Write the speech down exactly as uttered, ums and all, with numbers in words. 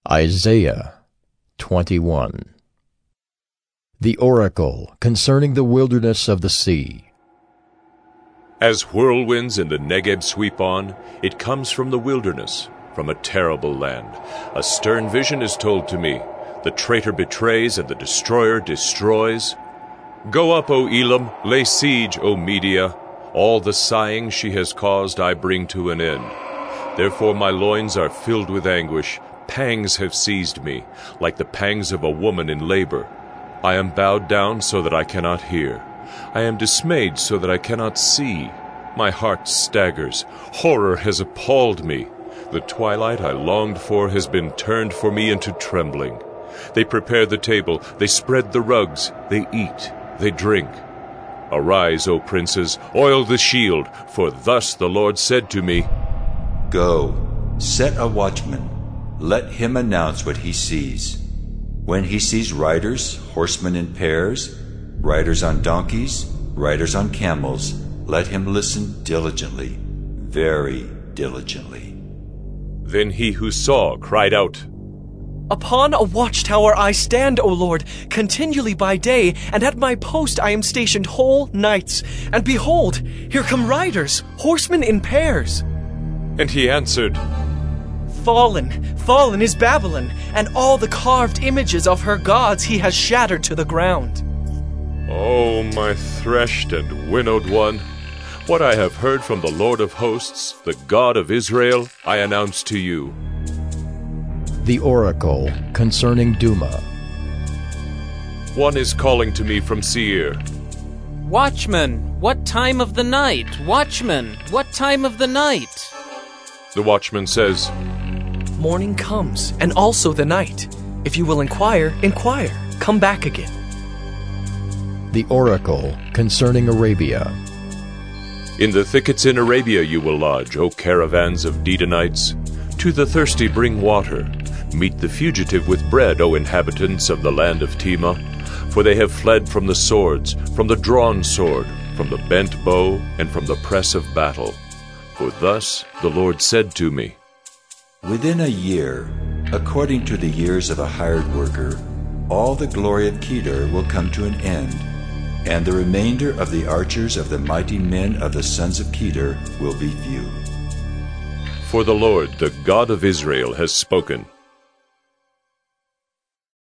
Isaiah twenty-one. The oracle concerning the wilderness of the sea. As whirlwinds in the Negeb sweep on, it comes from the wilderness, from a terrible land. A stern vision is told to me. The traitor betrays and the destroyer destroys. Go up, O Elam, lay siege, O Media. All the sighing she has caused I bring to an end. Therefore my loins are filled with anguish. Pangs have seized me, like the pangs of a woman in labor. I am bowed down so that I cannot hear. I am dismayed so that I cannot see. My heart staggers. Horror has appalled me. The twilight I longed for has been turned for me into trembling. They prepare the table, they spread the rugs, they eat, they drink. Arise, O princes, oil the shield, for thus the Lord said to me, Go, set a watchman. Let him announce what he sees. When he sees riders, horsemen in pairs, riders on donkeys, riders on camels, let him listen diligently, very diligently. Then he who saw cried out, Upon a watchtower I stand, O Lord, continually by day, and at my post I am stationed whole nights. And behold, here come riders, horsemen in pairs. And he answered, Fallen, fallen is Babylon, and all the carved images of her gods he has shattered to the ground. O my threshed and winnowed one, what I have heard from the Lord of hosts, the God of Israel, I announce to you. The oracle concerning Duma. One is calling to me from Seir. Watchman, what time of the night? Watchman, what time of the night? The watchman says, Morning comes, and also the night. If you will inquire, inquire. Come back again. The oracle concerning Arabia. In the thickets in Arabia you will lodge, O caravans of Dedanites. To the thirsty bring water. Meet the fugitive with bread, O inhabitants of the land of Tema. For they have fled from the swords, from the drawn sword, from the bent bow, and from the press of battle. For thus the Lord said to me, Within a year, according to the years of a hired worker, all the glory of Kedar will come to an end, and the remainder of the archers of the mighty men of the sons of Kedar will be few. For the Lord, the God of Israel, has spoken.